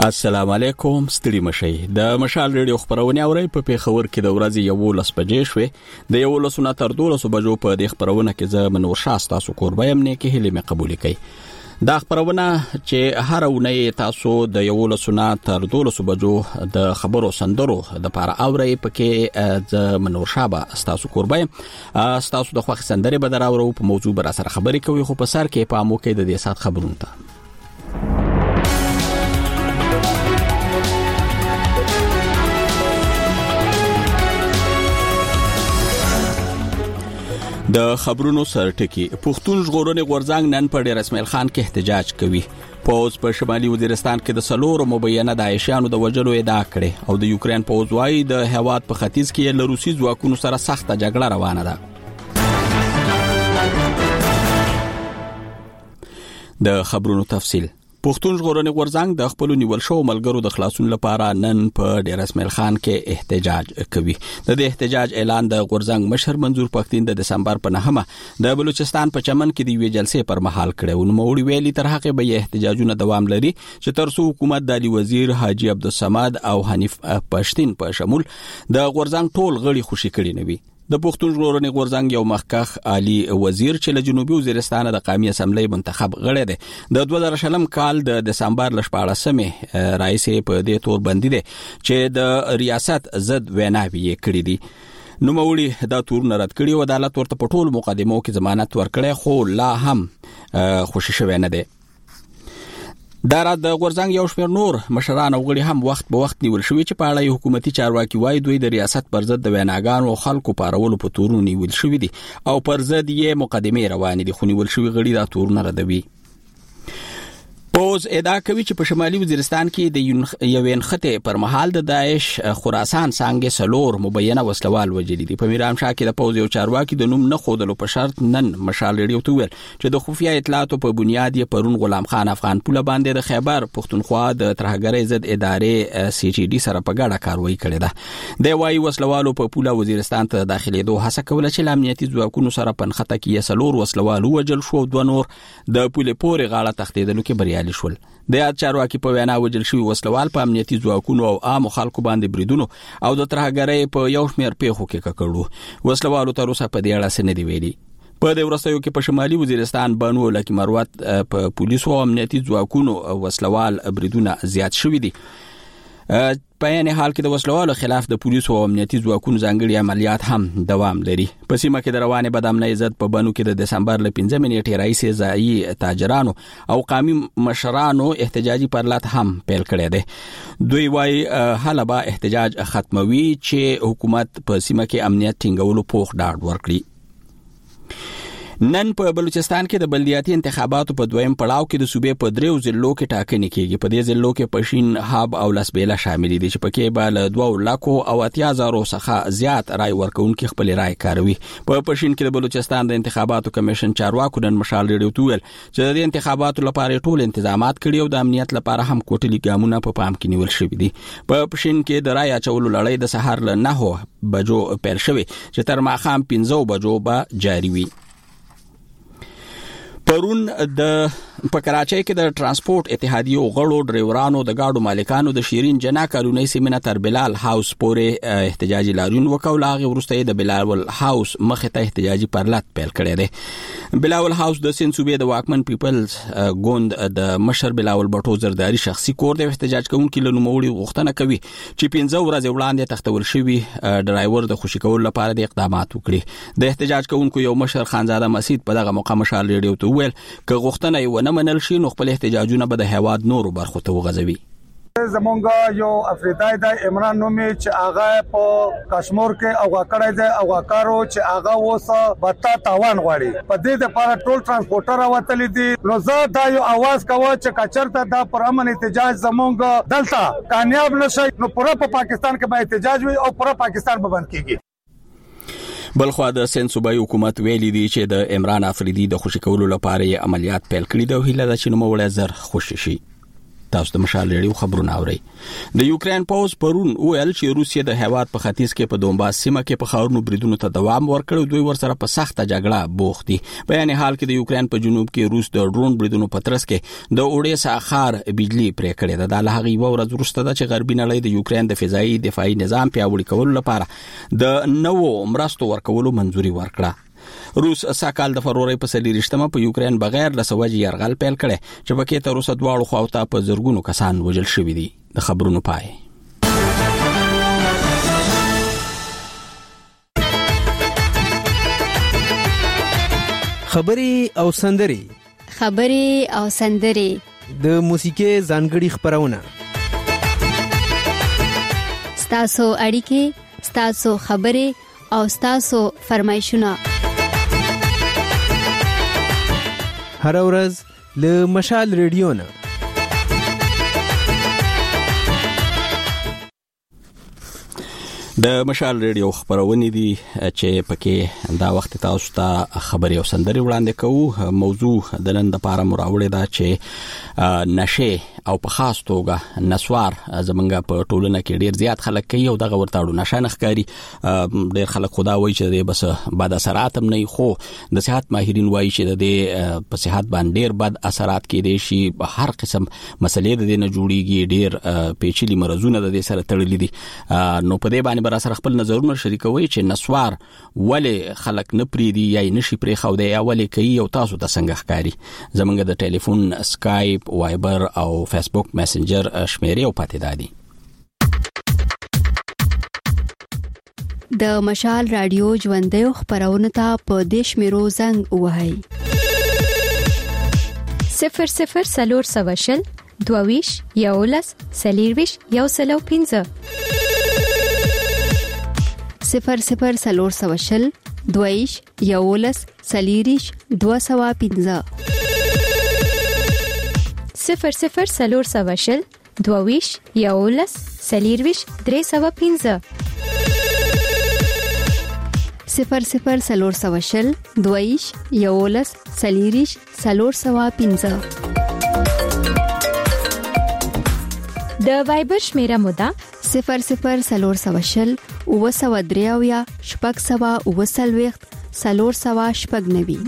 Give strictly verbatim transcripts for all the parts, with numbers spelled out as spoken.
السلام علیکم، ستړي مشئ. د مشال ریډیو خبرونه اورئ. په پیښور کې د ورځې یولس بجې شوې. د یولس نه تر دولس بجو په د خبرونه کې زه منور شاه تاسو کوربه يم، نه کې هلي مې قبول کړئ. دا خبرونه چې هر ونې تاسو د یولس نه تر دولس بجو د خبرو سندرو د پاره اورئ. پکې زه منور شاه تاسو کوربه يم. تاسو د خوښ سندري به دراورو په موضوع بر سره خبرې کوي، خو په سر کې په امو کې د دې سات خبرونه ته د خبرونو سرټکی. پښتون ژغورنې غورځنګ نن په ډیر اسماعیل خان کې احتجاج کوي. پوز په شمالي وزیرستان کې د سلور مبینه داعشیانو د وجلو ادعا کړې او د یوکرين پوز وايي د هواد په ختیځ کې له روسي ځواکونو سره سخته جګړه روانه ده. د خبرونو تفصیل. پښتون ژغورنې غورځنګ د خپل نیول شو ملګرو د خلاصون لپاره نن په ډیر اسماعیل خان کې احتجاج کوي. د دې احتجاج اعلان د غورځنګ مشر منظور پښتين د دسمبر په نهمه د بلوچستان په چمن کې د وی جلسې پر مهال کړو. نو موړي ویلي تر هغه به احتجاجونه دوام لري چې تر څو حکومت د علي وزیر حاجی عبدالصمد او حنیف پښتين په شمول د غورځنګ ټول غړي خوشي کړي نه وي. د پښتون ژغورنې غورځنګ یو مخکخ علي وزیر چې له جنوبي وزیرستان د قومي اسمبلی منتخب غړی دی، د دوه زره شلم کال د دسمبر لشپاړسمه رئیس په دې تور بندي دی چې د ریاست ضد ویناوی کړی دی. نو موړي دا تور نه رد کړی او عدالت ورته په ټول مقدمو کې ضمانت ورکړی، خو لا هم خوشی شوی نه دی. دا را د غورځنګ یو شمېر نور مشران او غړي هم وخت په وخت نیول شوی چې په اړه حکومتي چارواکي وایي دوی د ریاست پر ضد د ویناګانو او خلکو پارولو په تورونو نیول شوی دي او پر ضد یې مقدمه روانې دي، خو نیول شوی غړي دا تورونه ردوي. پوز ادعا کوي چې په شمالي وزیرستان کې د یوین خطه پر مهال د داعش خراسان څنګه سلور مبینه وسلوال وجلی دي. په میرام شاه کې د پوز یو چارواکي د نوم نه خودلو په شرط نن مشال ریډیو ته ویل چې د خفیه اطلاعاتو په بنیاد یې پرون غلام خان افغان پوله باندې د خیبر پښتونخوا د ترهګرۍ ضد ادارې سی ټي ډي سره په ګډه کاروایی کړې ده. د وايي وسلوالو په پوله وزیرستان ته داخليدو هڅه کوله چې امنیتي ځواکونو سره پنخته کې سلور وسلوال وجل شو، دوه نور د پوله پورې غاړه تختیدلو کې بریالي شول. د یاد چارواکي په وینا وجل شوی وسلوال په امنیتي ځواکونو او عام خلکو باندې بریدونو او د ترهګرۍ په یو شمېر پیښو کې ککړو. وسلوالو تر اوسه په دې اړه څه نه دی ویلي. په دې ورستیو کې په شمالي وزیرستان بانو لکه مروت په پولیسو او امنیتي ځواکونو وسلوال بریدونه زیات شوي دي. په یانه حال کې د وسلوالو خلاف د پولیسو او امنیتي ځواکونو ځانګړي عملیات هم دوام لري. په سیمه کې د روانې بدامنۍ ضد په بانو کې د دسمبر ل پنځمې نیټې رئیس ځایي تاجرانو او قومي مشرانو احتجاجي پرلط هم پیل کړی دی. دوی وايي هله به احتجاج ختموي چې حکومت په سیمه کې امنیت ټینګولو پوخ ډاډ ورکړي. نن په بلوچستان کې د بلدیاتي انتخاباتو په دویم پړاو کې د صوبې په دریو ضلعو کې ټاکنې کیږي. په دې ضلعو کې پښین، هاب او لسبیله شامل دي چې پکې به له دوه لکو او اتیا زرو څخه زیات رای ورکوونکي خپل رای کاروي. په پښین کې د بلوچستان د انتخاباتو کمیشن چارواکو نن مشال ریډیو ته ویل چې د انتخاباتو لپاره ټول تنظیمات کړي او د امنیت لپاره هم کوټلي ګامونه په پام کې نیول شوي دي. په پښین کې د رای اچولو لړۍ د سهار له نهو بجو پیل شوې چې تر ماښام پنځه بجو به جاری وي. پرون د په کراچۍ کې د ترانسپورت اتحادیو غړو ډرایورانو د گاډو مالکانو د شیرین جنا کالونی سیمه تر بلال هاوس پورې احتجاجي لاریون وکول. هغه ورسته د بلال هاوس مخه ته احتجاجي پرلط پیل کړی دی. بلال هاوس د سین صوبې د واکمن پیپلز ګوند د مشر بلال بټو زرداری شخصي کور د احتجاج کوونکو له نوموړي غوښتنه کوي چې پنځه ورځې وړاندې تختول شوی ډرایور د خوشی کول لپاره د اقدامات وکړي. د احتجاج کوونکو یو مشر خانزاده مسعود په دغه موقع مشال ریډیو ته ویل که غوښتنه یې ونه منل شي نو خپل احتجاجونه به د هواد نورو برخو ته وغځوي. زمونږ یو افریدای د عمران نومي چې هغه په کشمیر کې او کړای دی او کارو چې هغه وسه بتا تاوان غواړي. په دې لپاره ټول ترانسپورټر راوتل دي. نو زه دا یو आवाज کوم چې کچرته دا پر امن احتجاج زمونږ دلته کامیاب نشي نو پوره په پاکستان کې به احتجاج وي او پوره پاکستان به بند کیږي. بلخوا د سین صوبایي حکومت ویلي دی چې د عمران افریدي د خوشی کولو لپاره عملیات پیل کړي دي او هیله ده چې نو موړ زر خوشی شي. تاسو د مشال ریډیو خبرونه اورئ. د یوکرين پوز پرون ویل چې روسیه د هیواد په ختیځ کې په دونباس سیمه کې په خاورونو بریدونو ته دوام ورکړ. دوی ورسره په سخته جګړه بوخت دي. په یعنی حال کې د یوکرين په جنوب کې روس د ډرون بریدونو په ترڅ کې د اودیسا ښار بجلی پرې کړې ده. د لهغې ورځ وروسته د غربي نړۍ د یوکرين د فضایي دفاعي نظام پیاوړي کولو لپاره د نوو مرستو ورکولو منځوري ورکړه. روس ساکال د فروری په سلیریشتمه په یوکرين بغیر له سوجي يرغل پیل کړي چې پکې تر اوسه دواړو خواوته په زرګونو کسان وژل شوي دي. د خبرونو پای. خبري او سندري خبري او سندري د موسیقي ځانګړي خبرونه ستاسو اړیکې ستاسو خبري او ستاسو فرمایشونه هر ورځ له مشال ریډیو نه. د مشال ریډیو خبرونه دي چې پکې دا وخت تاسو ته خبري او سندري وړاندې کوو. موضوع د نن د پاره مراوړې ده چې نشه او په خاص توګه نسوار زمونږ په ټولنه کې ډیر زیات خلک کوي او دغه ورتاړو نشه نخکاری. ډیر خلک خدا وایي چې د بس بد اثرات هم نه، خو د صحت ماهرین وایي چې د په صحت باندې ډیر بد اثرات کېدي شي. هر قسم مسلې د دې نه جوړيږي. ډیر پیچلي مرزونه د دې سره تړلي دي. نو په دې باندې بر سره خپل نظرونه شریکوي چې نسوار ولې خلک نه پریدي یا نشي پرې خو دی یا ولې کوي او تاسو ته څنګه ښکاری. زمونږ د ټلیفون، سکایپ، وایبر او فیسبوک میسنجر شمیرې او پاتې دادي. د مشال رادیو ژوندۍ خبرونه ته په دیش میرو زنګ وهاي صفر صفر سلور سواشل دوویش یولس سلیرویش یو سلو پینځه صفر صفر سلور سواشل دویش یولس سلیریش دو سوا پینځه صفر صفر سلور سواشل دوویش یولس سلیرویش درې سوا پینځه صفر صفر سلور سواشل دویش یولس سلیریش سلور سوا پینځه. د وایبر شمیره مودا صفر صفر سلور سواشل او سوا دریاویا شپږ سوا او سلويخت سلور سوا شپږ نوي.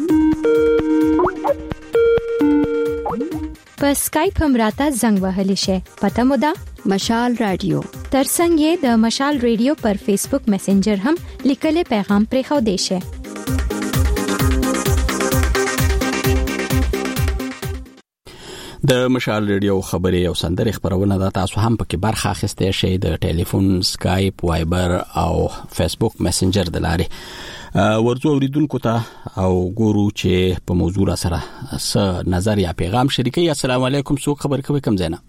په سکایپ هم راته زنګ وهلی شي. پته مودا مشال رادیو. ترڅنګ یې د مشال ریډیو پر فیسبوک میسنجر هم لیکل پیغام پرې خو دی شي. د مشال ریډیو خبري او سندري خبرونه دا تاسو هم پکې برخه اخیستئ شئ د ټلیفون، سکایپ، وایبر او فیسبوک میسنجر د لارې. ورځو اوریدونکو ته او ګورو چې په موضوع سره څه نظر یا پیغام شریکي. السلام علیکم، څوک خبر کوي کوم زینا؟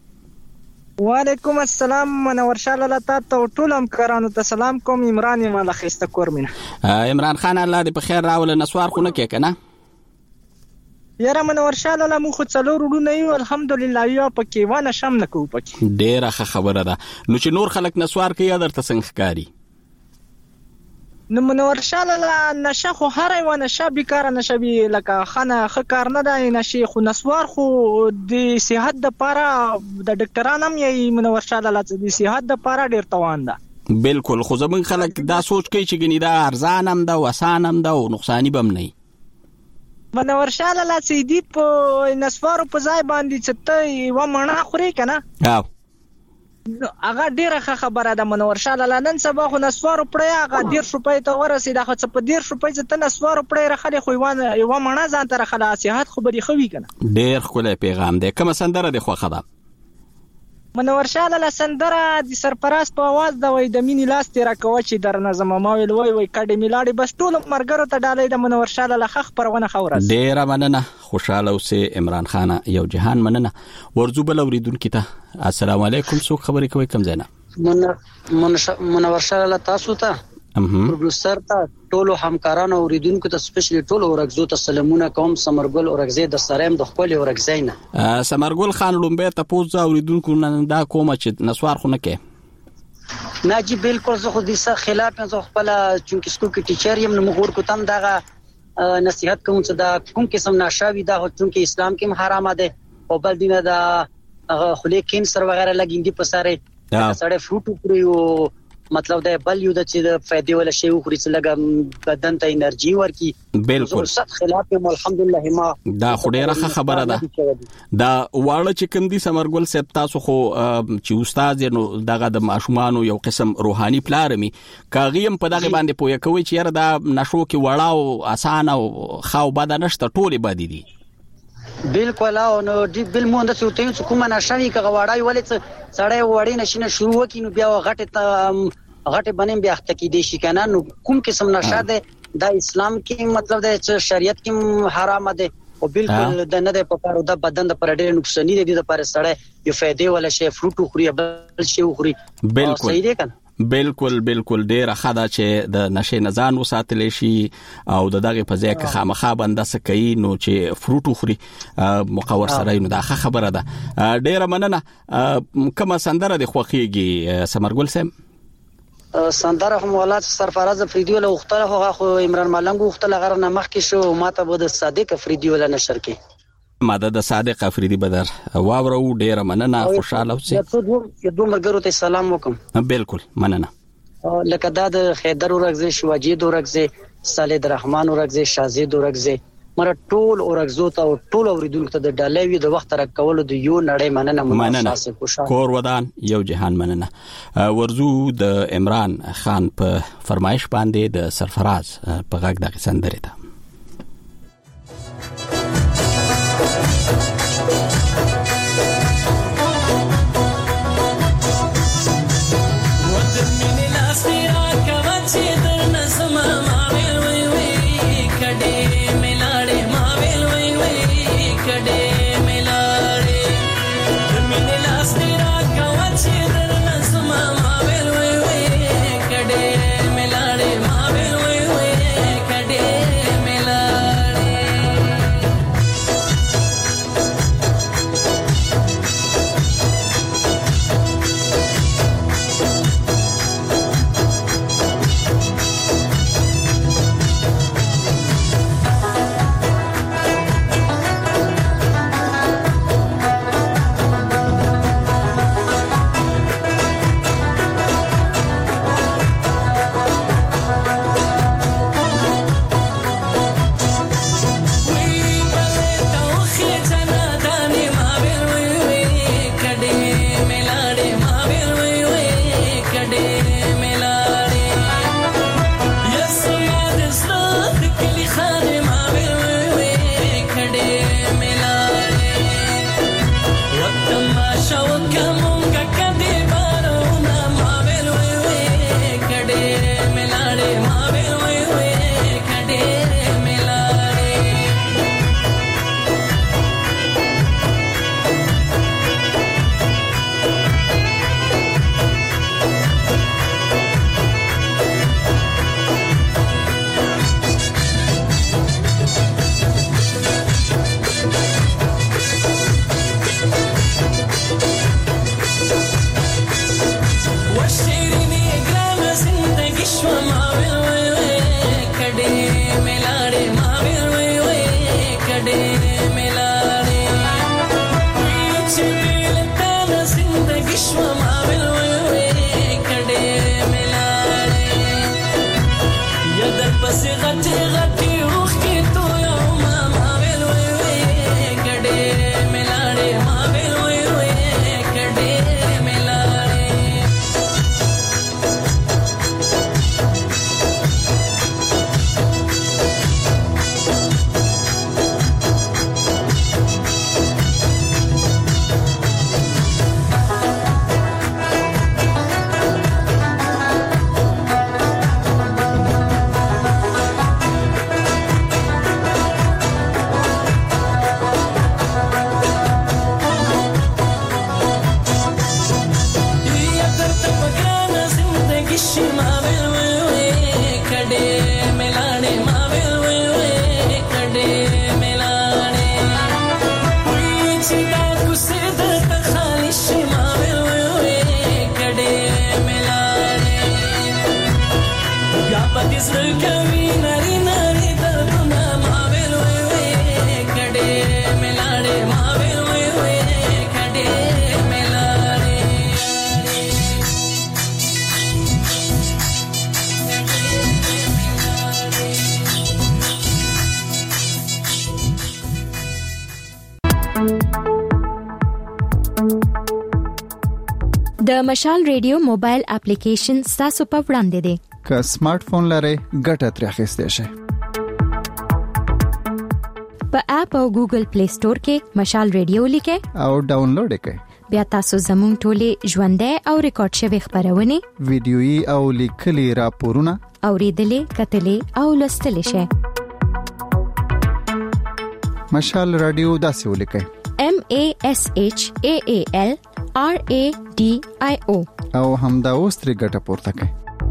وعلیکم السلام، منور شاله لتا ته ټول همکارانو ته سلام کوم. عمران یم له خسته کورمنه. عمران خان الله دې په خیر راول. نسوار خو نه کې کنه؟ یاره منور شاله له مو خو څلور وډونه یو الحمدلله یو پکې ونه شم نه کو پکې. ډیره ښه خبره ده. نو چې نور خلک نسوار کوي درته څنګه ښکاری؟ نو منور شاله له نشه خو هر یو نشه بیکاره نشه بي لکه خانه خ کار نه دی. نشه خو نسوار خو د صحت د پاره د ډاکټرانو هم یې منور شاله له د صحت د پاره ډیر توان ده. بالکل. خو زمون خلک دا سوچ کوي چې ګنې دا ارزان هم ده، وسان هم ده او نقصانی بم نه. منور شاله لا سیدی په نسوارو په ځای باندې چې ته یو مڼه خوري کنه. او هغه ډیره خبره ده. منور شاله لا نن سبا خو نسوارو پړی هغه ډیر شپې ته ورسېد. هغه څه په ډیر شپې چې ته نسوارو پړی راخلي خو یو مڼه ځان ته راخله صحت خبري خوي کنه. ډیر خله پیغام ده. کوم سندره ده خو خدا منور شاله لا سندره د سرپرست په आवाज دا وای د مینی لاس تیرا کوي چې در نظم ما ویل وای وای کډې میلاړي بس ټول مرګرو ته ډالې د منور شاله لا خخ پرونه خورز. ډیر مننه. خوشاله اوسه عمران خان. یو جهان مننه. ورزو بل اوریدونکو ته السلام علیکم، څوک خبرې کوي کوم زینا؟ منور شاله تاسو ته پروډوسر ته ټولو همکارانو اوریدونکو ته سپیشلی ټولو ورغزو ته سلامونه کوم. سمرګل ورغزې د سریم د خپل ورغزینه. سمرګل خان لومبه ته پوز اوریدونکو نن دا کوم چې نسوار خو نه کې. نه جی بالکل زه خو دې څخه خلاف نه. زه خپل چونکه سکول کې ټیچر یم نو مغور کو تم دغه نصيحت کوم چې دا کوم قسم نشاوي دا چونکه اسلام کې حرامه ده او بل دینه دا هغه خلې کینسر وغیرہ لګیندي په ساره سړی فروټ خوري او مطلب دا بل یو د چې د فائدې ولا شی خوري چې لګا بدن ته انرژي ورکي بالکل صد خلاف الحمدلله ما دا خډيره خبره ده دا واړه چې کوم دي سمرګل سپ تاسو خو چې استاد نو دغه د ماشومان یو قسم روحاني پلارمي کاغیم په دغه باندې پوهه کوي چې یاره دا نشو کې وړاو اسانه او خاو بد نشته ټوله بد دي بالکل او نو دی بل مونږ د څه ته کومه نشوي کغواړای ولې سړی وړي نشینه شروع وکینو بیا غټه غټه بنیم بیا اخته کې دي شي کنه نو کوم قسم نشه ده د اسلام کې مطلب د شریعت کې حرام ده او بالکل د نه د پکارو د بدن د پر ډېر نقصان دي د پر سړی یو فائدې ولا شی فروټ خوري بل شی خوري بالکل صحیح دی کنه بالکل بالکل ډیر خدا چې د نشه نزان وساتل شي او د دغه په ځای کې خامخا بنده سکي نو چې فروټ خوري مقور سره نو دا خبره ده ډیر مننه کومه سندره د خوخيږي سمرګل سم سندره هم ولات سرفراز افریدی ولا وختله خو عمران ملنګ وختله غره نه مخ کې شو ماته به د صادق افریدی ولا نشر کې ماده د صادق افریدی بدر واورو ډیر مننه خوشاله اوسئ یو دوه مرګرو ته سلام وکم بالکل مننه لکه دا د خیدر ورغزه شواجی دورغزه صالح الرحمن ورغزه شازی دورغزه مر ټول ورغزو ته ټول اوریدونکو ته د ډالوي د وخت را کول د یو نړۍ مننه مننه کور ودان یو جهان مننه ورزو د عمران خان په فرمایش باندې د سرفراز په غږ د سندره ده Kade د مشال ریډیو موبایل اپلیکیشن تاسو په وړاندې دی. که سمارټ فون لرئ ګټه ترې اخیستئ شئ. په اپ او ګوګل پلی سٹور کې مشال ریډیو لیکئ او ډاونلوډ کړئ. بیا تاسو زموږ ټولې ژوندۍ او ریکارډ شوی خبرونه، ویډیويي او لیکلي راپورونه اوریدلې، کتلې او لوستلې شئ. مشال رادیو داسې ولیکئ: M A S H A A L R A D I O او همدا اوس ترې ګټه پورته کړئ.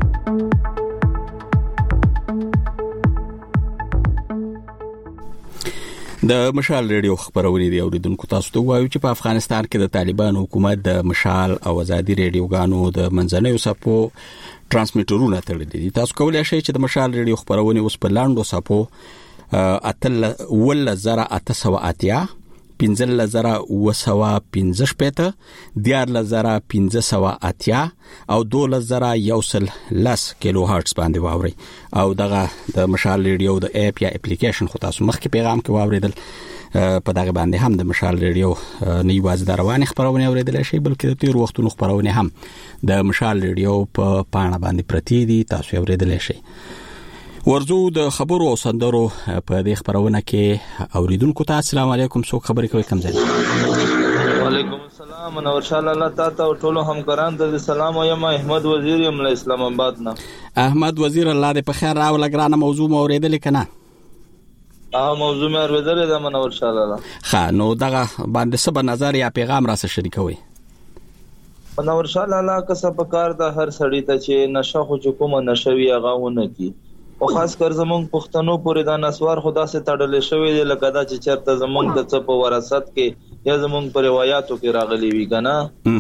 د مشال ریډیو خبرونه دی اوریدونکو تاسو ته وایو چې په افغانستان کې د طالبان حکومت د مشال او آزادي ریډیوګانو د منځنوي صفو ترانسمیټرونه تړلي دي. تاسو کولای شئ چې د مشال ریډیو خبرونه اوس په لاندو صفو اتل ول زره اتسو اتیا پنځل زره وسوا پنځه شپته دیار لزره پنځه سوا اتیا او دول زره یوسل لس کیلو هرتز باندې واوري. او دغه د مشال ریډیو د اپ یا اپلیکیشن خو تاسو مخکې پیغام کې واوریدل، په دغه باندې هم د مشال ریډیو نه یوازې د رواني خبرونه اوریدل شي بلکې د تیر وختونو خبرونه هم د مشال ریډیو په پاڼه باندې پرتی دي، تاسو اوریدل شي. ورزو د خبرو او سندرو په دې خبرونه کې اوریدونکو ته السلام علیکم، څوک خبرې کوي کوم ځای؟ وعلیکم السلام، منور شاه الله تاسو او ټول همکاران ته سلام وایم. احمد وزیر یم له اسلام آباد نه. احمد وزیر، الله دې په خیر راو لګرانه موضوع مو اوریدل کنه؟ اه موضوع مې اوریدل ده منور شاه الله. ښه، نو دغه باندې څه نظر یا پیغام را سره شریکوي؟ منور شاه الله که څه په کار د هر سړی ته چې نشه خو کومه نشوي هغه ونه کی، او خاص کر زمونږ پښتنو پورې دا نسوار خدا سے تړلې شوی دی لکه دا چې چرته زمونږ د څه په وراثت کې یا زمونږ په روایتو کې راغلي وي کنه.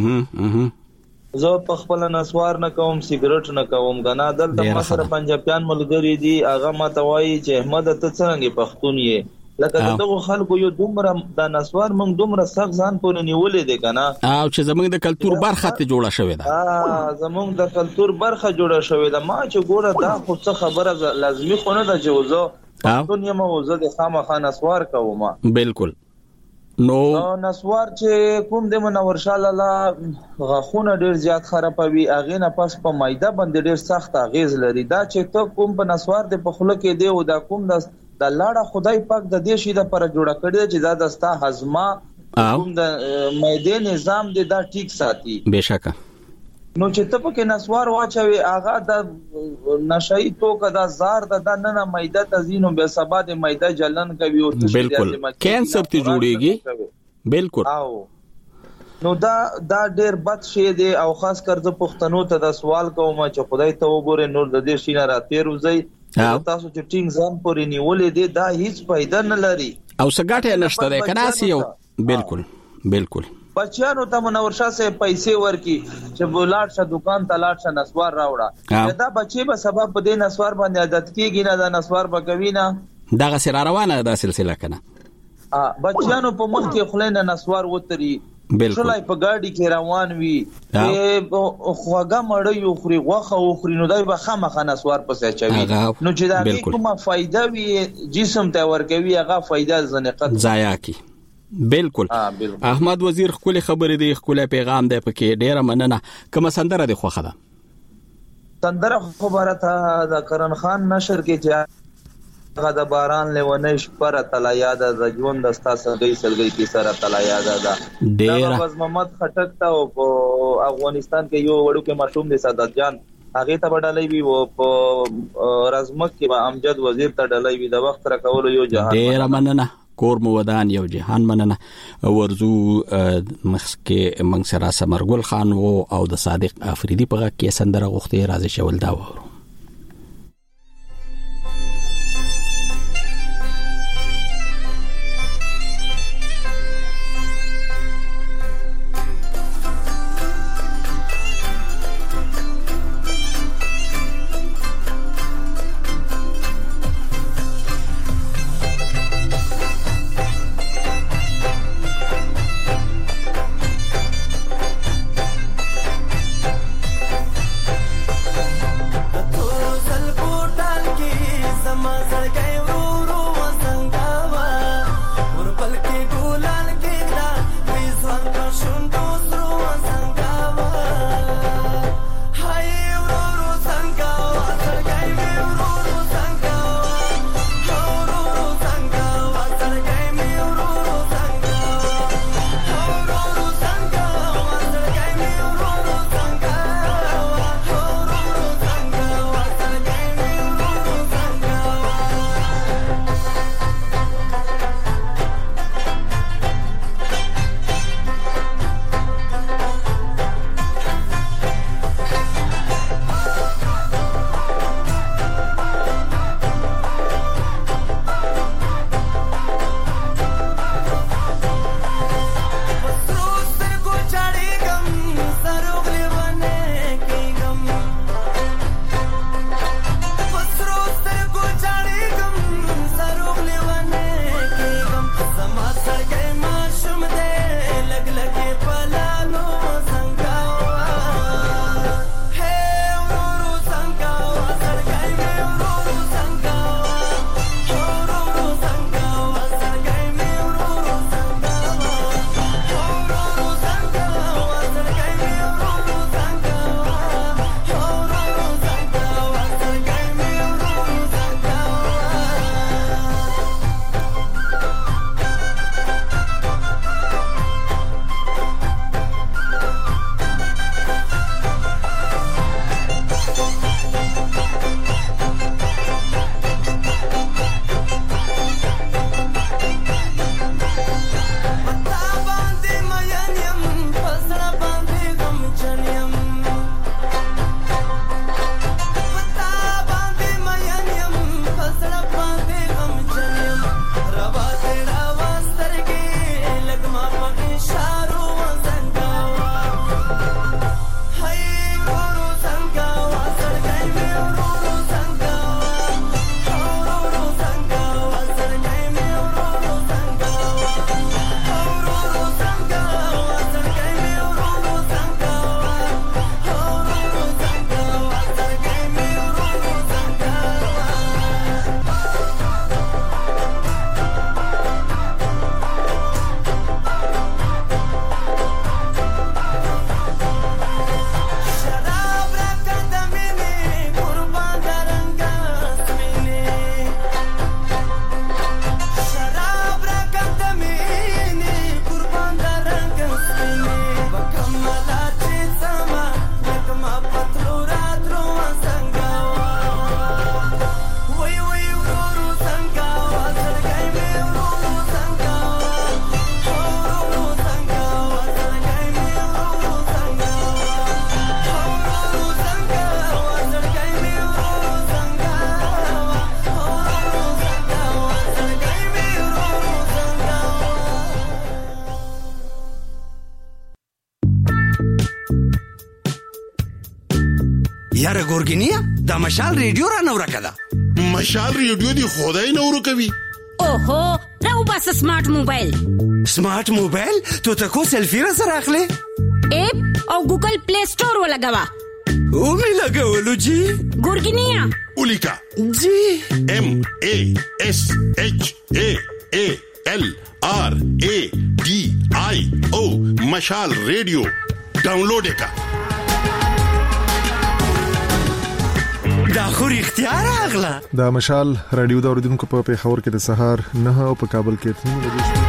زه په خپل نسوار نه کوم، سیګریټ نه کوم کنه. دلته ما سره پنجابیان ملګری دي، هغه ما ته وایي چې احمد ته څنګه پښتون یې، لکه دغه خلکو یو دومره د نسوار موږ دومره سخت ځان پورې نیولې دي کنه، او چې زمونږ د کلچر برخه ته جوړه شوې ده. اه زمونږ د کلچر برخه جوړه شوې ده. ما چې ګوره دا خو څه خبره لازمي خو نه ده چې وزو دنیا ما وزو د خامخا نسوار کوم. بالکل. نو نسوار چې کوم د منور شاه الله غاخونه ډیر زیات خرابوي، اغه نه پس په مایده باندې ډیر سخت اغیز لري. دا چې ته کوم په نسوار د پخله کې دی او دا کوم د د لاړه خدای پاک د دې شي د پر جوړه کړی چې دا دستا هضمه کوم د معده نظام د دا ټیک ساتي. بهشکه. نو چې ته پکې نسوار واچوي هغه د نشئی توګه د زار د نه معده تزینو به سبا د معده جلن کوي او بالکل کینسر ته جوړيږي. بالکل. او نو دا دا ډېر بد شی دی او خاص کر د پښتنو ته د سوال کوم چې خدای ته وګوره نور د دې شینه راتیر وځي تاسو چې ټینګ ځان پورې نیولې دي دا هیڅ فائدہ نه لري او سګاټه نشته ده کنه سیو. بالکل بالکل. بچیانو ته منور شاه سه پیسې ورکی چې بولاټ شه دکان ته لاټ شه نسوار راوړه، دا بچي به سبب په دې نسوار باندې عادت کیږي نه، دا نسوار به کوي نه، دا سره روانه ده سلسله کنه. ا بچیانو په مخ کې خلینه نسوار وتري، شلای په ګاډي کې روان وي، خوګه مړ یو خوري غوخه او خوري نو دای به خامخ نسوار پسې چوي. نو چې دا کومه فائدہ وي جسم ته ورکوي هغه فائدہ زنقت ضایع کی. بالکل. احمد وزیر خپل خبرې دی، خپل پیغام دی، پکې ډیره مننه. کوم سندره دی خوخه ده؟ سندره خبره ته د کرن خان نشر کې چې هغه د باران لونه شپره تلا یاد ده ژوند دستا سګي سلګي کی سره تلا یاد ده. ډیره بس محمد خټک ته او افغانستان کې یو وړو کې مشوم دي سادات جان هغه ته وډالې وی او په رزمک کې امجد وزیر ته ډالې وی د وخت را کول یو جهان. ډیره مننه. کور مو ودان یو جهان مننه. ورزو مخکې منګ سره سمرګل خان وو او د صادق افریدي په کې سندره غوښتي راځي شول دا وو. یاره ګورګینیا دا مشال ریډیو را نو راکړه مشال ریډیو دی خدای نو ورکوي اوهو راو بس سمارټ موبایل سمارټ موبایل ته تاسو سلفي را سره اخلي اپ او ګوګل پلی سٹور ولګوا او می لګولو جی ګورګینیا اولیکا جی ام ا اس اچ ا ا ال آر ا डी आई او مشال ریډیو ډاونلوډ کا دا خو اختیار اغلا دا مشال رادیو دا اوریدونکو په پیښور کې د سهار نه او په کابل کې تنو لګیږي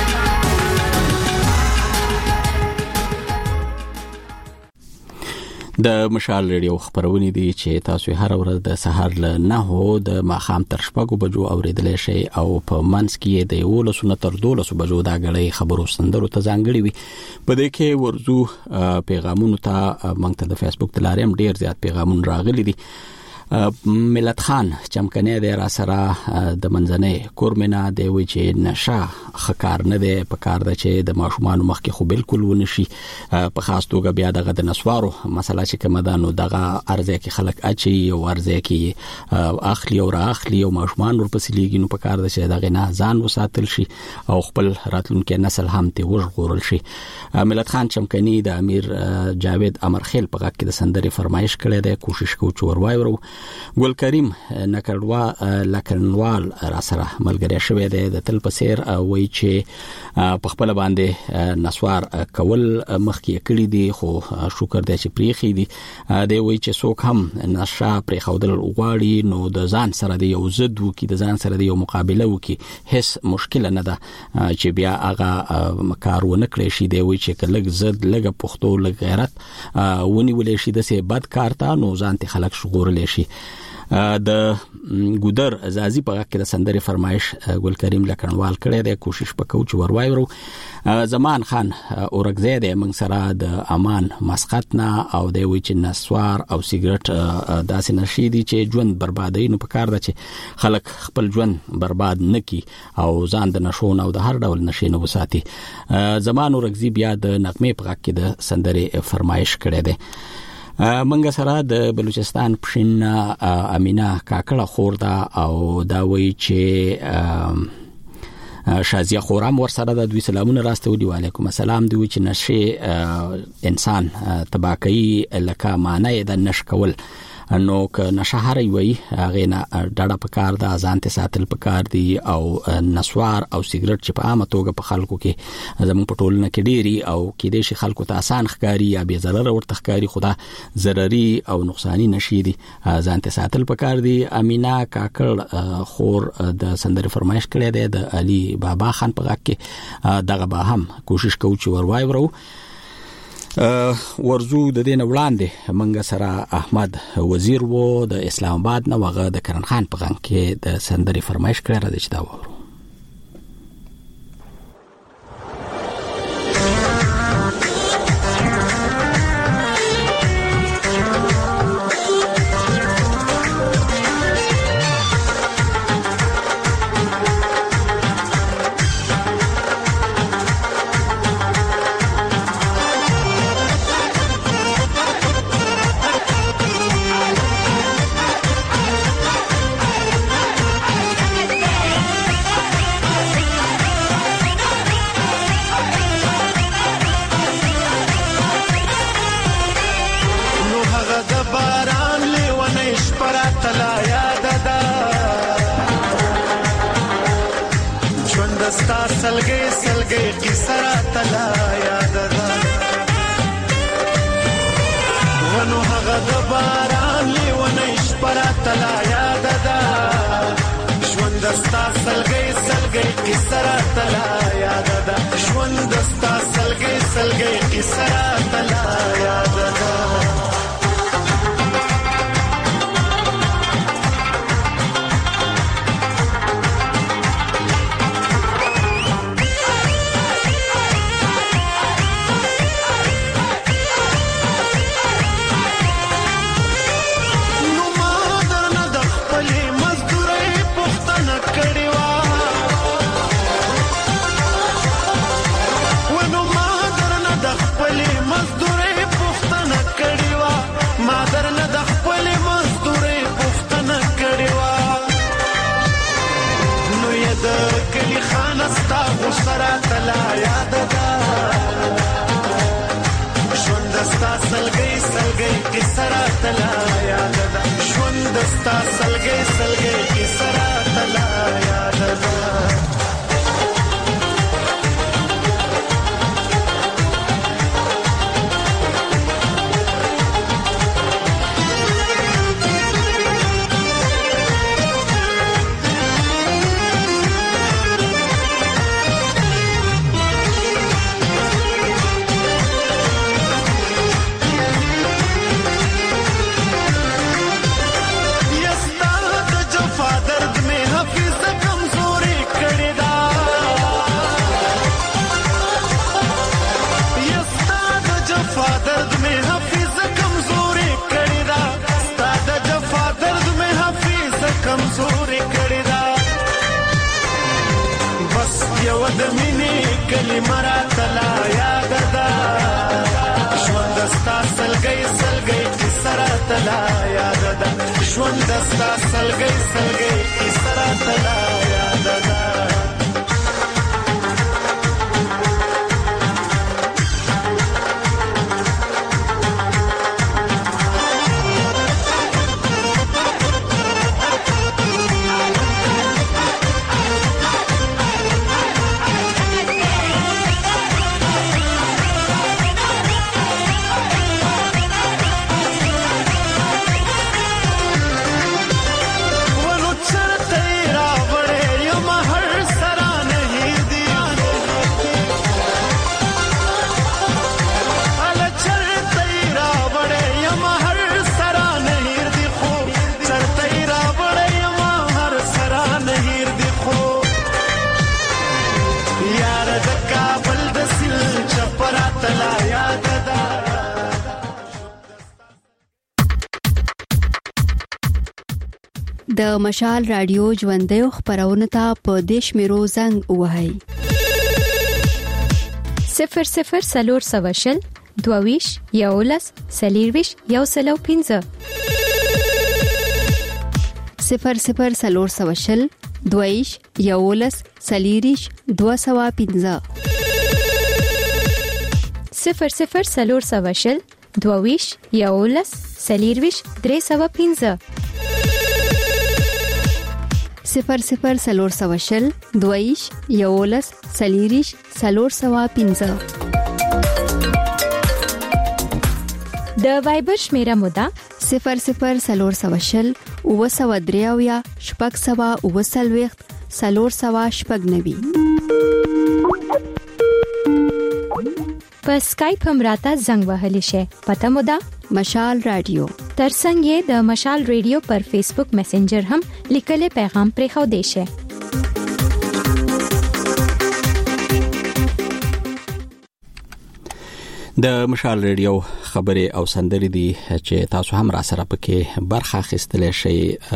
د مشال ریډیو خبرونه دي چې تاسو هر ورځ د سهار له نه هو د ماخام تر شپږو بجو اوریدلای شئ او په منځ کې د یو لسو تر دولسو بجو دا غړې خبرو سندرو ته ځانګړي وي په دې کې ورزو پیغامونو ته مونږ ته د فیسبوک تلاریم ډیر زیات پیغامونه راغلي دي ملت خان چمکنه د را سره د منځنۍ کورمنه دی وی چې نشه خکار نه دی په کار د چې د ماشومان مخ کې خو بالکل ونشي په خاص توګه بیا دغه د نسوارو مسله چې کومه ده نو دغه ارزه کې خلک اچي او ارزه کې اخلي او را اخلي او ماشومان ورپسې لیږي نو په کار د چې دغه نه ځان وساتل شي او خپل راتلونکي نسل هم ته وژغورل شي ملت خان چمکني د امیر جاوید امرخیل په غږ کې د سندري فرمایش کړی دی کوشش کوو چې وروایو ګل کریم نکړوا لکنوال را سره ملګری شوی دی د تل په سیر وای چې په خپل باندې نسوار کول مخکې کړی دی خو شکر دی چې پریخي دی دی وای چې څوک هم نشه پرې خودل غواړي نو د ځان سره دی یو زد وکي د ځان سره دی یو مقابله وکي هیڅ مشکل نه ده چې بیا هغه کارونه کړی شي دی وای چې کله زد لګه پختو لګ غیرت ونی ولې شي د سه بد کارتا نو ځان ته خلک شغورل شي د ګودر ازازي په کې د سندري فرمایش ګل کریم لکنوال کړی دی کوشش وکاو چې وروایو زمان خان اورګزی دی موږ سره د امان مسقط نه او دی وی چې نسوار او سیګریټ داسې نشي دي چې ژوند بربادي نو په کار ده چې خلک خپل ژوند برباد نکي او ځان د نشو او د هر ډول نشي نه وساتي زمان اورګزی بیا د نغمه په کې د سندري فرمایش کړی دی منګه سره د بلوچستان پښین امینه کاکړه خور دا او دا وی چې شازیه خورم ور سره د دوی سلامونه راسته ودی وعلیکم السلام دوی چې نشه انسان تباکي لکه معنی د نش کول نو که نشهري وي هغه نه ډډه پکار د ځانته ساتل پکار دي او نسوار او سیګریټ چې په عامه توګه په خلکو کې زموږ په ټولنه کې ډيري او کې دي چې خلکو ته آسان ښکاری یا به ضرر ورته ښکاری خدا ضرري او نقصانی نشي دي ځانته ساتل پکار دي امینا کاکړ خور د سندري فرمایش کړی دی د علي بابا خان په غږ کې دغه به هم کوشش کوو چې وروای ورو ورزو د دین وړاندې منګه سره احمد وزیر وو د اسلام آباد نه وغه د کرن خان په غن کې د سندري فرمایش کړی را دي چې دا وورو Well, no matter not the مراتلا یاد ده ژوند ستا سلګي سلګي سراتلا یاد ده ژوند ستا سلګي سلګي سراتلا یاد ده د مشال رادیو ژوندۍ خبرونه ته په دیش میرو زنګ وهاي صفر صفر سلور سواشل دوویش یولس سلیرویش یو سلو پینزه صفر صفر سلور سواشل دوویش یولس سلیریش دو سوا پینزه صفر صفر سلور سواشل دوویش یولس سلیرویش درې سوا پینزه صفر صفر سلور سواشل دویش یولس سلیریش سلور سوا پینزه د وایبر شمیره مودا صفر صفر سلور سواشل او سوا دریاویا شپږ سوا او سلويخت سلور سوا شپږ نوي په اسکایپ هم راته زنګ وهلی شي پته مودا مشال رادیو ترڅنګ یې د مشال رادیو پر فیسبوک میسنجر هم لیکلي پیغام پرې خو دی شي د مشال رادیو خبري او سندري دي چې تاسو هم را سره پکې برخه اخیستلې شي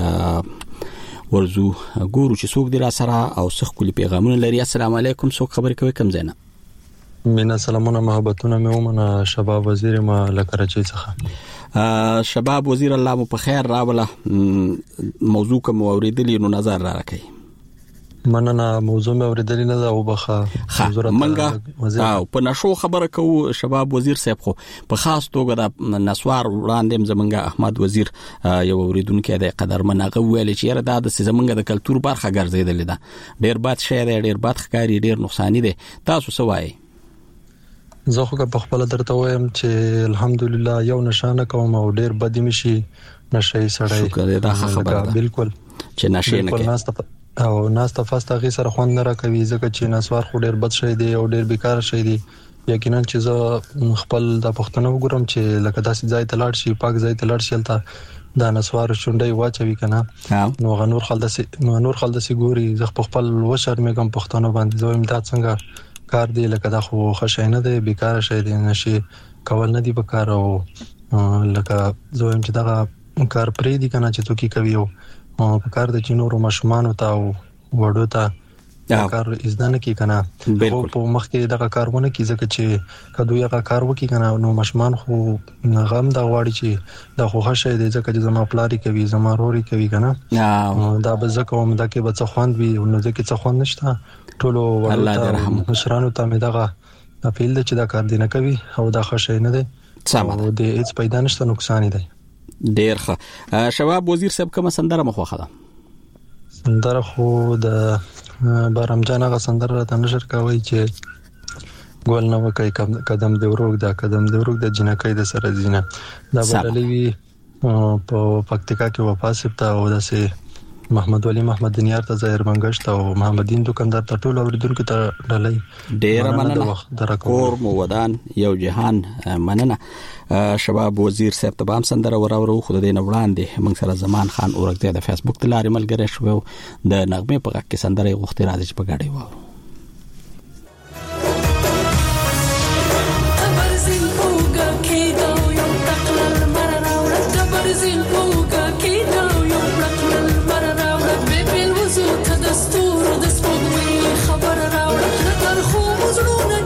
ورزو ګورو چې څوک دی را سره او څخ کلی پیغامونه لري. السلام علیکم، څوک خبرې کوي؟ کم زینا مینا سلامونه محبتونه مې ومنه. شباب وزیر ما لکرچی څخه. شباب وزیر الله مو په خیر راوله. موضوع کوم اوریدلی نو نظر را راکړي. مننه، موضوع مې اوریدلی نه دا وبخه حضرت منګه او په نشو خبره کوو. شباب وزیر صاحب خو په خاص توګه د نسوار وړاندې زمونږ احمد وزیر یو اوریدونکو د قدرمن هغه ویل چې دا د زمونږ د کلچر برخه ګرځیدل ده، ډیر باد شي دی، ډیر باد ښکاری، ډیر نقصان دي. تاسو څه وایي؟ زه خو په خپل درته وایم چې الحمدلله یو نشانه کوم او ډیر بدی مشي نشي سړی. شکر دا خبره ده بالکل چې نشي نه کوي او ناس ته فاسته غي سره خوند نه راکوي ځکه چې نسوار خو ډیر بد شي دی او ډیر بیکار شي دی. یقینا چې زه خپل د پښتنو وګورم چې لکه داسې ځای ته لاړ شي، پاک ځای ته لاړ شي، تل دا نسوار شونډي واچوي کنه نو غنور خلدسي نو نور خلدسي ګوري. زه خپل وشر مې کوم پښتنو باندې زه امداد څنګه کار دی لکه دا خو خشای نه دی، بیکار شي دی، نشي کول نه دی بکار. او لکه زه هم چې دا کار پرې دی کنه چې تو کی کوي او په کار د چینورو مشمان او تا وړو ته کار ازدانه کی کنه په مخ کې دا کارونه کی ځکه چې کدو یو کار وکي کنه نو مشمان خو غم دا واړي چې دا خو خشای دی ځکه چې زما پلاری کوي، زما روري کوي کنه دا به ځکه هم دا کې به څه خوند وي او نو ځکه څه خوند نشته. ټولو ورته مشرانو ته مې دغه اپیل د چې دا کار دی نه کوي او دا خشای نه دی سمه او د هیڅ پیدا نشته نقصان دی. ډیر ښه. شباب وزیر صاحب کوم سندره مخوخه ده؟ سندره خو د بارم جان هغه سندره ته نشر کوي چې ګول نو کوي قدم دی وروګ دا قدم دی وروګ د جنکې د سره زینه دا بدلې وی په پکتیکا کې وفاسب ته او داسې محمد ولی محمد دنیار ته ظاهر منګشت او محمدین دکاندار ته ټول اوریدونکو ته ډالۍ. ډیر مننه. کور مو ودان یو جهان مننه. شباب وزیر صاحب ته هم سندره وراورو خو د دې وړاندې موږ سره زمان خان اورګته د فیسبوک تلاري ملګری شو د نغمه په غږ کې سندره غوښتي راځي چې په غاډي وو. دستور د سپوږمۍ خبر راوړه تر خو مزړونه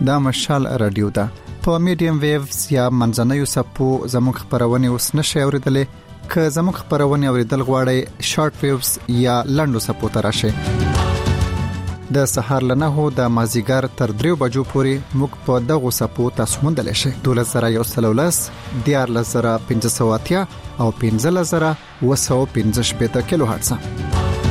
دا مشال رادیو ده. په میډیم ویوز یا منځنیو سپو زموږ خبرونه اوس نشي اوریدلې. که زموږ خبرونه اوریدل غواړئ شارټ ویوز یا لنډو سپو ته راشئ. د سهار لنه هو د مازیګر تر دریو بجو پورې موږ په دغه سپو تاسو موندل شئ. دولس زره یو سل ولس دیار لزره پنځه سوه اتیا او پنځه زره اوه سوه پنځه شپېته کیلو هرتز.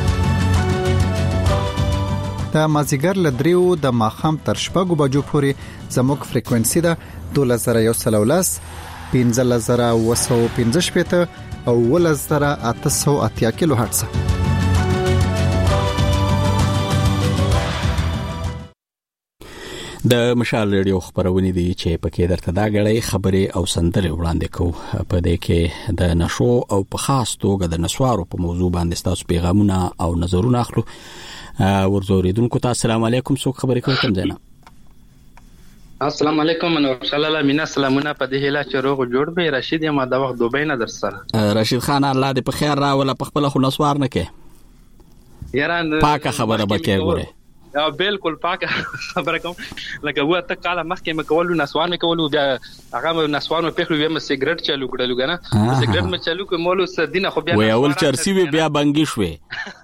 د مازیګر لدریو د ماخام تر شپږو بجو پورې زموږ فریکوئنسي ده دولس زره یو سل ولس پنځه زره اوه سوه پنځه شپېته او اوولس زره اته سوه اتیا کیلو هرتز. د مشال ریډیو خبرونه دي چې پکې درته دا غړې خبرې او سندرې وړاندې کوو. په دې کې د نشو او په خاص توګه د نسوارو په موضوع باندې تاسو پیغامونه او نظرونه اخلو. ورزوریدونکو ته السلام علیکم. څوک خبرې کوي کوم ځای نه؟ السلام علیکم نو شالله مینا سلامونه په دې هلا چې روغ جوړ به رشید یم دا وخت دوبۍ نه در سره. رشید خان الله دې په خیر راوله په خپل خو نسوار نه کې یاران پاکه خبره بکې ګوره. یا بالکل پاکه خبره کوم لکه وه ته کاله مخکې مکولو نسوان مکولو بیا هغه نسوان په خلو یم سیګریټ چالو کړلو کنه سیګریټ مې چالو کوم مولو سدینه خو بیا وی اول چرسی بیا بنګی شوې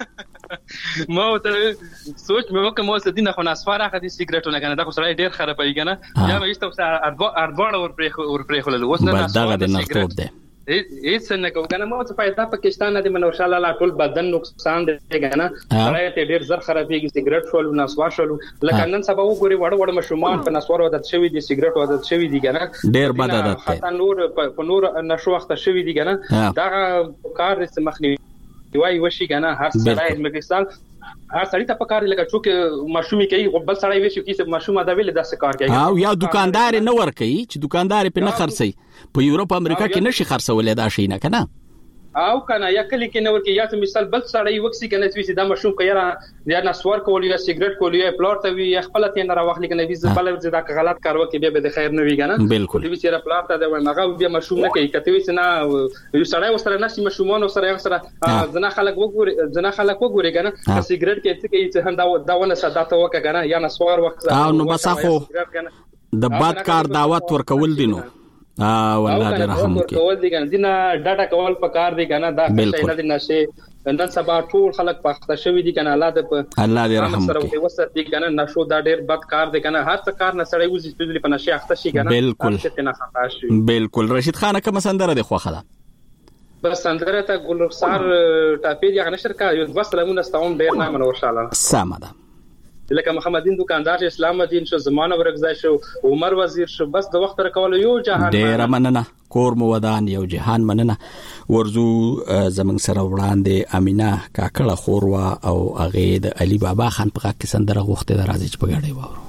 ما ته سوچ مې وکړ مو سدینه خو نسوار اخدي سیګریټونه کنه دا خو سره ډیر خرابای کنه یا مې ایستو اربع ور پرې ور پرې خلل اوس نه نسوار د نرتوب ده هیڅ نه کوم کنه مو ته فائدہ پاکستان د منور شاله الله ټول بدن نقصان دی کنه سره ته ډیر زر خرابېږي سیګریټ شول نسوار شول لکه نن سبا وګوري وړ وړ مشومان په نسوار عادت شوی دي سیګریټ عادت شوی دي کنه ډیر بد عادت دی حتی نور په نور نشو وخت شوی دي کنه دا کار رس مخنی وای وشي کنه هر سړی مګستان هر سړی ته پکار لکه چې مشومي کوي بل سړی وشي چې مشومه دا ویل داسې کار کوي او یا دکاندار نه ور کوي چې دکاندار په نه خرڅي په یورپ امریکا کې نشي خرڅولې دا شي نه کنه او کنه یا کلی کې نور کې یا ته مثال بل سړی وکسي کنه چې دا مشوم کوي یا نسوار کولی یا سیګریټ کولی یا پلار ته وی خپل ته نه راوخلی کنه ویزه بل دا غلط کار وکي بیا به خیر نه وی کنه بالکل دوی چې پلار ته دا نه بیا مشوم نه کوي کته وی نه یو سړی وسره نشي مشومان سره سره ځنه خلک وګوري ځنه خلک وګوري کنه سیګریټ کې چې هم دا داونه صداته وکړه کنه یا نسوار وکړه او نو بس اخو د بد کار دعوت ورکول دي نو اه والله دې رحم وکړي کول دي کنه دینه ډاټا کول پکار دي کنه دا څه نه دي نشه نن سبا ټول خلک پخته شوی دي کنه الله دې الله دې رحم وکړي سره وسط دي کنه نشو دا ډېر بد کار دي کنه هر څه کار نه سړی وځي چې په نشه اخته شي کنه بالکل بالکل رشید خان کوم سندره دی خو خلا بس سندره ته ګلرخسار ټاپی دی نشر کا یو بس لمون استوم ډېر نه منور شاله سامده لکه محمدین دکاندار اسلام الدین شو زمانه ورګزای شو عمر وزیر شو بس د وخت رکول یو جهان ډیر مننه کور مو ودان یو جهان مننه ورزو زمنګ سره وړاندې امینه کاکړه خوروا او اغه د علي بابا خان په کې سندره غوښته درازي چې په غړې وورو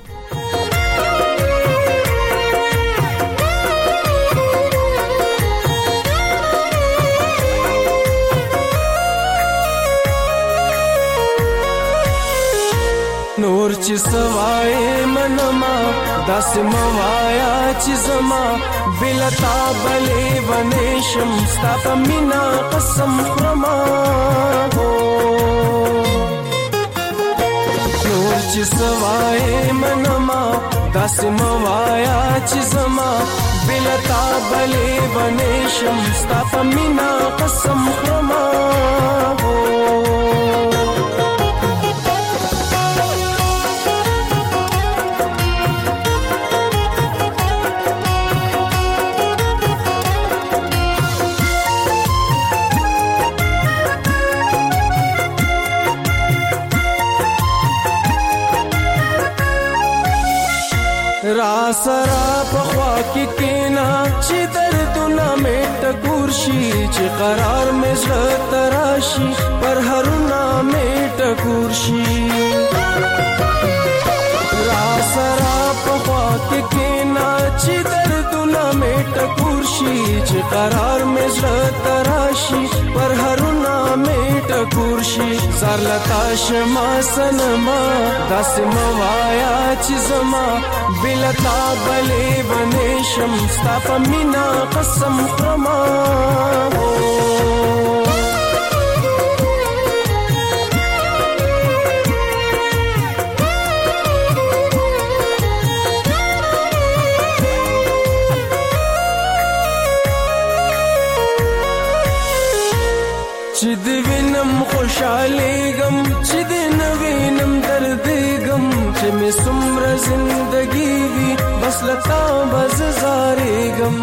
نور چې سوای منما داس موایا چې زما بلتا بلې ونې شم ستا په مینا قسم خرما نور چې سوای منما داس موایا چې زما بلتا بلې ونې شم ستا په مینا قسم خرما را سرا پخوا کی کینا چې دردونه مې ټکور شي چې قرار مې زړه تراشي پر هرونه مې ټکور شي را سرا پخوا کی کینا چې دردونه مې ټکور شي چې قرار مې زړه تراشي پر هرونه مې ټکور شي زر لتا شما سنما داس موایا چې زما بلتا بلې ونې شم ستا په مینا قسم خرما خوشالېږم چې د نوینم دردېږم چې مې څومره زندګي وي بس لتا بز زارېږم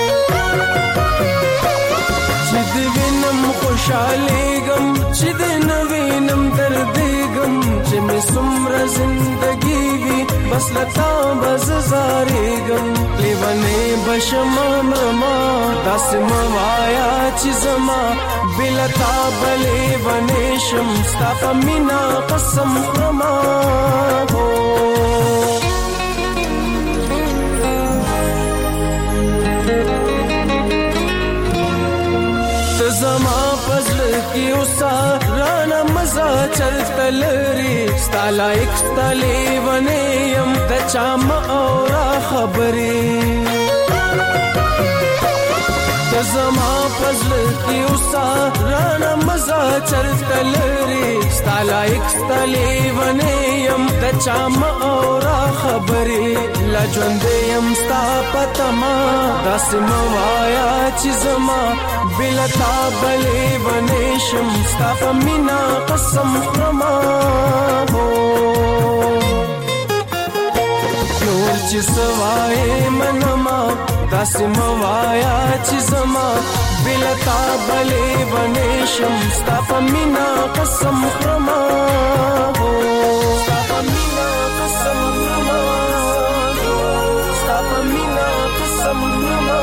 چې د وینم خوشالېږم چې د نوینم دردېږم چې مې څومره زندګي وي بس لتا بز زارېږم لیونې بشمه مرما داسې مه وایه چې زما بلتا بلې ونې شم ستا په مینا قسم خورما ته زما په زړه کې اوسه رانه مزه چرته لري ستا لایق ستا لیونې یم د چا مه اوره خبرې ته زما په زړه کې اوسه رانه مزه چرته لري ستا لایق ستا لیونې یم د چا مه اوره خبرې لا ژوندی یم ستا په تمه داسې مه وایه چې زما بله تا به لیونې شم ستا په مینا قسم خورما نور چې څه وایې منما داسې مه وایه چې زما بله تا به لیونې شم ستا په مینا قسم خورما ستا په مینا قسم خورما ستا په مینا قسم خورما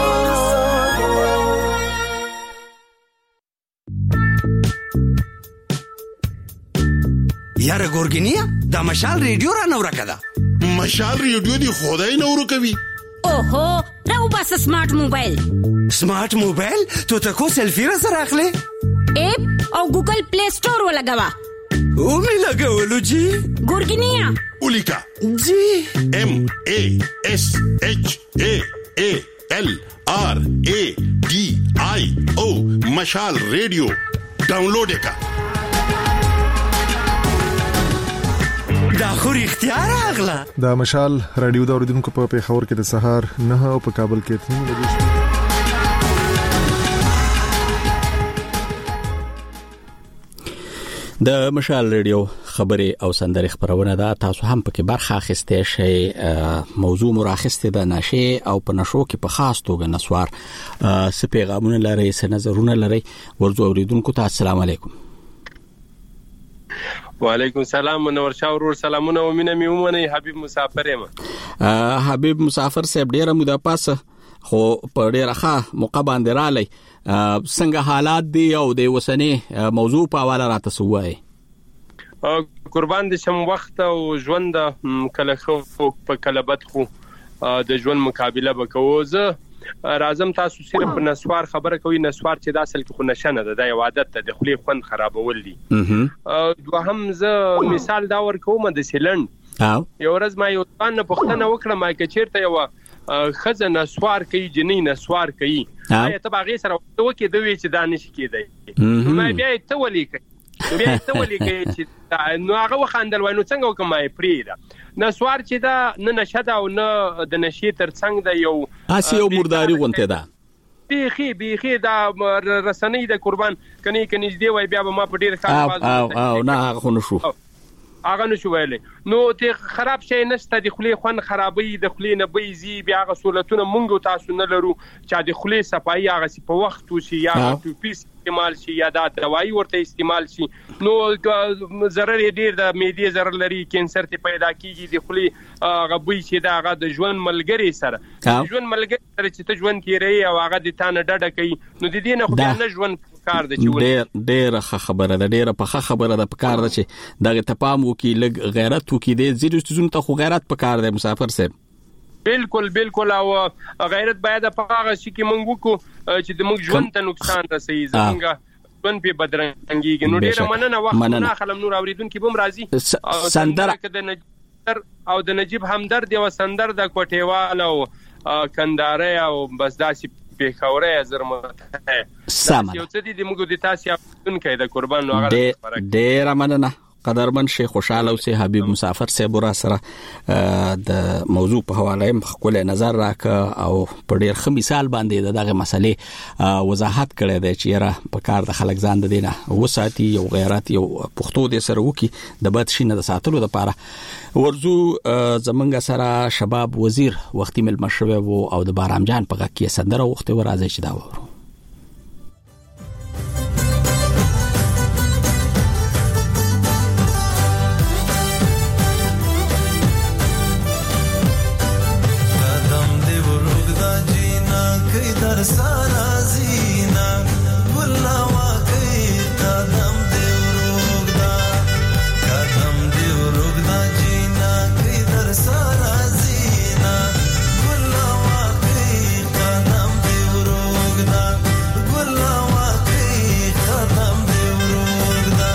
یاره ګورګینیا دا مشال ریډیو را نو راکده مشال ریډیو دی خدای نو ورکوي اوهو راو بس سمارټ موبایل سمارټ موبایل تو تکو سیلفی را سره اخلي اپ او ګوګل پلی سٹور ولګوا او می لګولو جی ګورګینیا اولیکا جی ام ا اس اچ ا ا ال آر ا ډي آی او مشال ریډیو ډاونلوډ کا دا خو اختیار اغلا دا مشال رادیو دا اوریدونکو په پیښور کې د سهار نه او په کابل کې تنو بجې شو د مشال ریډیو خبري او سندري خبرونه دا تاسو هم پکې برخه اخیستئ شي موضوع مراخسته د نشه او په نشو کې په خاص توګه نسوار س پیغامونه لري س نظرونه لري ورزو اوریدونکو ته السلام علیکم وعلیکم السلام منور شاه ورور سلامونه او مینه می ومنه حبیب مسافر یم حبیب مسافر صاحب ډیره موده پاس خو په ډیره ښه موقع باندې رالی څنګه حالات دی او د وسنی موضوع په حواله راته سوای قربان دي شم وخت او ژوند کله خو په کلبت خو د ژوند مقابله وکوي زه راځم تاسو صرف نسوار خبره کوي نسوار چې د اصل کې خو نشنه ده د عادت ته د خلی خوند خرابول دي دوهم زه مثال دا ورکوم د سیلند یو ورځ ما یو ځان پښتنه وکړه ما کې چیرته یو خزه نسوار کوي جنې نسوار کوي آیا ته باغې سره وکي دوی چې دانش کېدی ما بیا ته ولي کوي بیا ته ولي کوي چې نو هغه وخندل وای نو څنګه وکم ما پریدا نسوار چې دا نه نشد او نه د نشي تر څنګ د یو اسی یو مرداري غونته ده بیخي بیخي دا رسنۍ د قربان کني کني دې وای بیا ما په ډیر خاص او او نه هغه نشو هغه نشو ویلې نو ته خراب شي نشته د خلی خون خرابې د خلی نه بيزي بیا غ سہولتونه مونږ تاسو نه لرو چې د خلی صفایي هغه په وخت وشي یا په پیس استعمال شي یا د دوايي ورته استعمال شي نو ضرر ډیر د معدې ضرر لري کینسر ته پیدا کیږي د خلی غبي شي دا هغه د ژوند ملګری سره ژوند ملګری سره چې ته ژوند کیری او هغه د تانه ډډه کوي نو د دې نه خو نه ژوند کار د چول ډېر ډېر خبره ده ډېر په خبره ده په کار ده چې دغه تپام وکي لګ غیرت وکي د زیرو ستون ته خو غیرت په کار ده مسافر صاحب بالکل بالکل او غیرت باید په هغه شي کې مونږ وکړو چې د موږ ژوند ته نقصان رسي زمونږ ژوند په بدرنګي نو ډېر مننه وخت نه خلم نور اوریدونکو بم راضي سندر او د نجيب همدرد یو سندر د کوټیوال او کندارې او بس داسي په خوره زرمته سم یو څه دي موږ د تاسو اپون کې د قربان نو هغه ډېر مننه قدرمن شیخ خوشاله او سي حبیب مسافر صاحب را سره د موضوع په حواله خپل نظر راک او په ډیر ښه مثال باندې دغه مسلې وضاحت کړی دی چې را په کار د خلک ځان د دینه وساتي یو غیرت یو پښتو د سره وکي د بد شي نه د ساتلو لپاره. ورزو زمونږ سره شباب وزیر وختي مل مشوي او د بارام جان په کې سندره وخت ورازي چې دا وره सारा जीना गुलावा कई कदम दे रोगदा कदम दे रोगदा जीना कई दर सारा जीना गुलावा कई कदम दे रोगदा गुलावा कई कदम दे रोगदा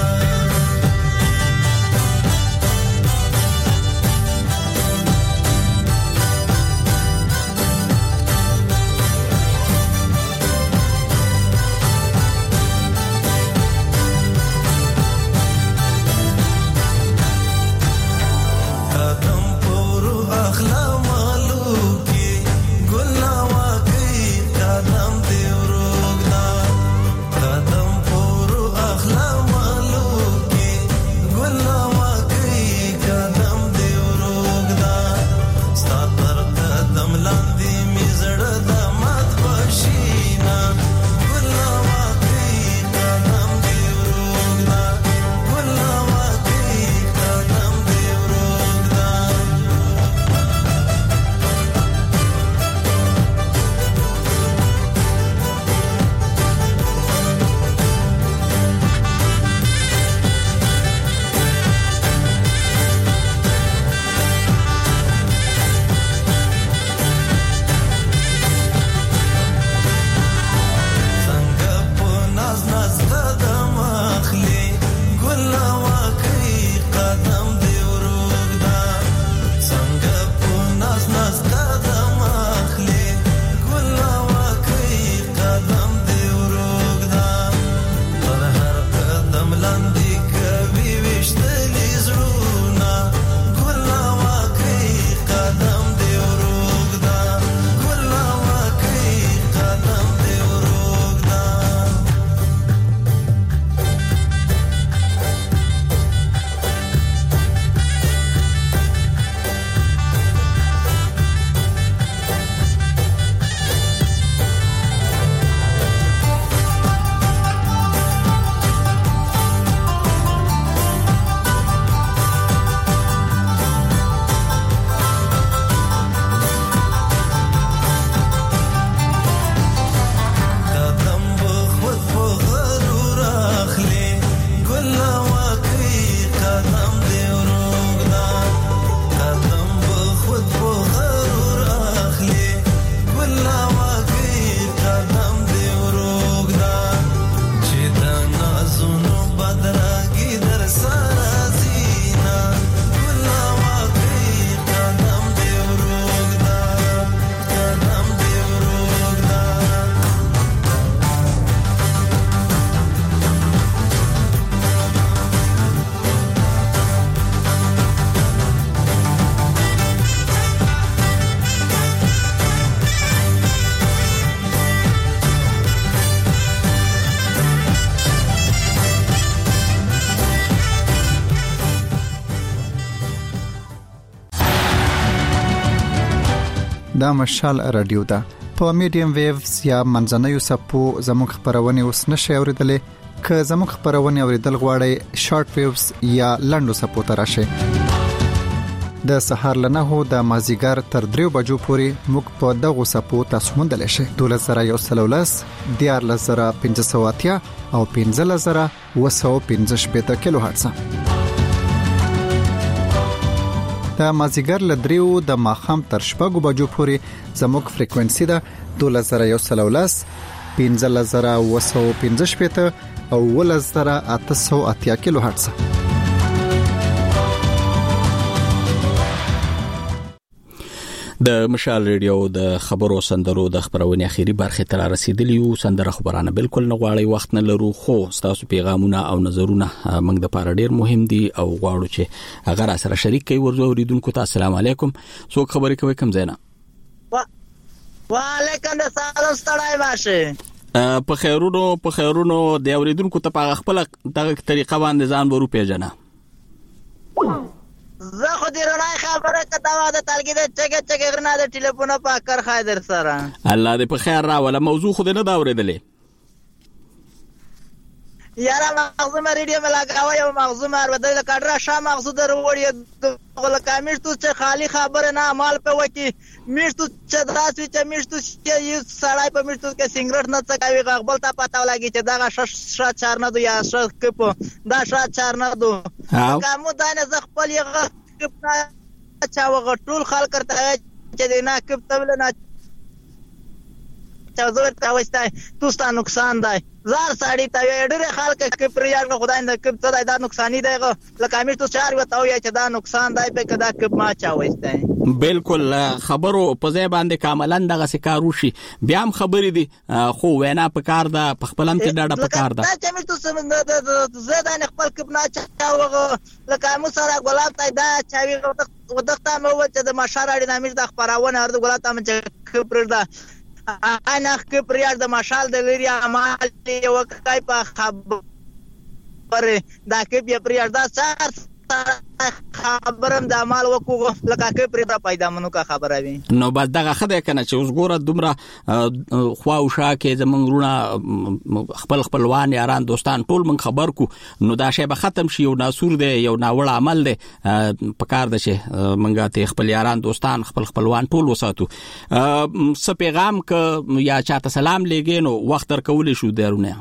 دا مشال رادیو ده په میډیم ویوز یا منځنوي سپو زموږ خبرونه اوس نشي اوریدلې که زموږ خبرونه اوریدل غواړئ شارټ ویوز یا لنډو سپو ته راشئ. د سهار لنه هو د مازیګر تر دریو بجو پورې موږ په دغه سپو تاسو موندل شئ. دولس زره یو سل ولس دیارلس زره پنځه سوه اتیا او پنځلس زره اوه سوه پنځه شپېته کیلو هرتز. د مازیګر لدریو د ماخام تر شپږو بجو پورې زموږ فریکوئنسي ده دولس زره یو سل ولس پنځلس زره اوه سوه پنځه شپېته او ولس زره اته سوه اتیا کیلو هرتز. د مشال ریډیو د خبرو سندرو د خبرونې اخیری برخه تر رسیدلی یو سندره خبرانه بالکل نه غواړي وخت نه لرو خو تاسو پیغامونه او نظرونه موږ د پاره ډیر مهم دي او غواړو چې هغه را سره شریک کوي ورزو اوریدونکو ته السلام علیکم څوک خبرې کوي کوم زینا وعلیکم السلام ستړای باشه په خیرونو په خیرونو د اوریدونکو ته په خپل دغه طریقه باندې ځان ورو پیژنه زه خو دې رڼای خبره کته وا د تلګي د چګه چګه غرنا د ټلیفون په کار خایدر سره الله دې په خیر را ولا موضوع خو دې نه دا اورېدلې یاره مغزو مریډیو ملاګاوه یو مغزو مار بدل کډرا شا مغزو در وړي غل کامیشتو چې خالی خبره نه عمل په وکی میشتو چې داسې چې میشتو چې یو سړی په میشتو کې سنگرټ نه څکاوي غبل تا پتا ولګي چې دا شا چار نه دو یا شا کپ دا شا چار نه دو کومه دانه ز خپل یغه کپ نه چا وغ ټول خلک کرتا چې نه کپ تبل نه چا زور تا وسته تو ستا نقصان دی زار ساړی ته ډېر خلک کې پریاګ نه خدای نه کې څه دا نقصان دی لکه امیر تو چار وتاو یا چې دا نقصان دی په کدا کې ما چا وسته بالکل خبرو په ځای باندې کاملاً دغه سکارو شي بیا هم خبرې دي خو وینا په کار ده په خپلم ته ډاډه په کار ده چې امیر تو زه دا خپل کې ما چا وغه لکه مو سره ګلاب ته دا چاوي ودغه مو چې د مشار اړین امیر د خبرونه ارد ګلاب ته چې خبر ده انا کې پریاړ د مشال د لري عمل یو کای په خبره دا کې بیا پریاړ دا څار خبرم د عمل وکړو لکه کې پریاړ پیدا منو کا خبره وي نو بس دغه خدای کنه چې اوس ګوره دومره خوا او شا کې زمونږ رونه خپل خپلوان یاران دوستان ټول من خبر کو نو دا شی به ختم شي یو ناسور دی یو ناوړ عمل دی په کار ده چې منګه ته خپل یاران دوستان خپل خپلوان ټول وساتو س پیغام ک یا چاته سلام لګې نو وخت تر کولې شو درونه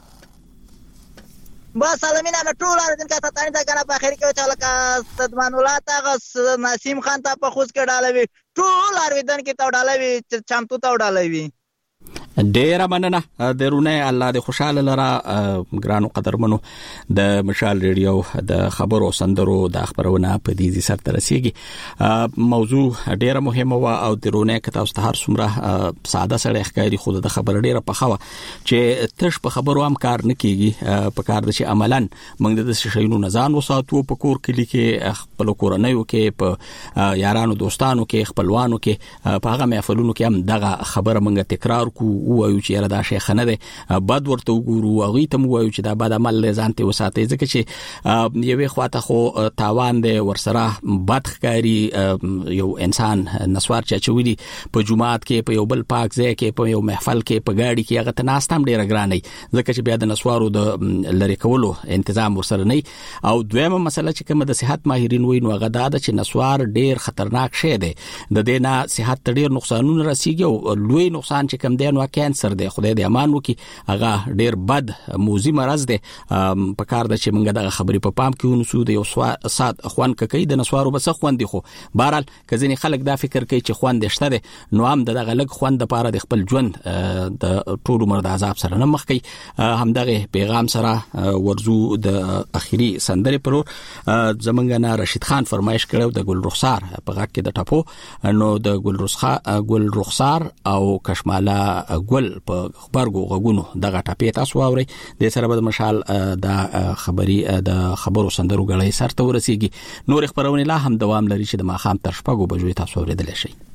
با سلامین انا ټول اردن کا تاني دا کنه په اخر کې چاله کا صدمان الله تا نسیم خان ته په خوش کې ډالوي ټول اردن کې تا ډالوي چمتو تا ډالوي ډیر مننه درونه الله دې خوشاله لرا ګرانو قدرمنو د مشال ریډیو د خبرو سندرو د خبرونه په دې سر تر رسیدي موضوع ډیره مهمه و او درونه کته اوس هر څومره ساده سره ښکاری خود د خبر ډیره په خوا چې تش په خبرو هم کار نه کیږي په کار د چې عملاً موږ د شیونو نزان وساتو په کور کې کې خپل کورنۍ کې په یارانو دوستانو کې خپلوانو کې په هغه محفلونو کې هم دغه خبره موږ تکرار کو وایو چې یاره دا شی خنه ده بد ورته وګورو هغه ته وایو چې دا بد عمل ځان ته وساتي ځکه چې یوې خواته خو تاوان دی ورسره بد ښکاری یو انسان نسوار چې چوي په جمعات کې په یو بل پاک ځای کې په یو محفل کې په گاډي کې هغه ته ناستم ډیره ګراني ځکه چې بیا د نسوارو د لری کولو تنظیم ورسره نه او دویمه مسله چې کوم د صحت ماهرین وایي نو هغه دا چې نسوار ډیر خطرناک شی دی د دې نه صحت ته ډیر نقصانونه رسیږي او لوی نقصان چې کوم دی نو کینسر دی خدای دې امان وکي هغه ډیر بد موزي مرز دی په کار د چې موږ دغه خبرې په پام کې ونسو د یو سات خوان کوي د نسوارو بس خوان دی خو بهرال کزنی خلک دا فکر کوي چې خوان دې شته دی نو هم دغه لګ خوان د پاره د خپل ژوند د ټول عمر د عذاب سره نه مخ کوي هم دغه پیغام سره ورزو د اخیری سندره پرو زمونږ نه رشید خان فرمایش کړو د ګل رخسار په غاټ کې د ټاپو نو د ګل رخسار ګل رخسار او کشماله ګل په خبرګو غوونو دغه ټاپې تاسو اوري د سره به مشال د خبري د خبرو سندرو غړې سره ورسیږي نور خبرونه لا هم دوام لري چې د ماخام تر شپږو بجو تاسو اوریدل شي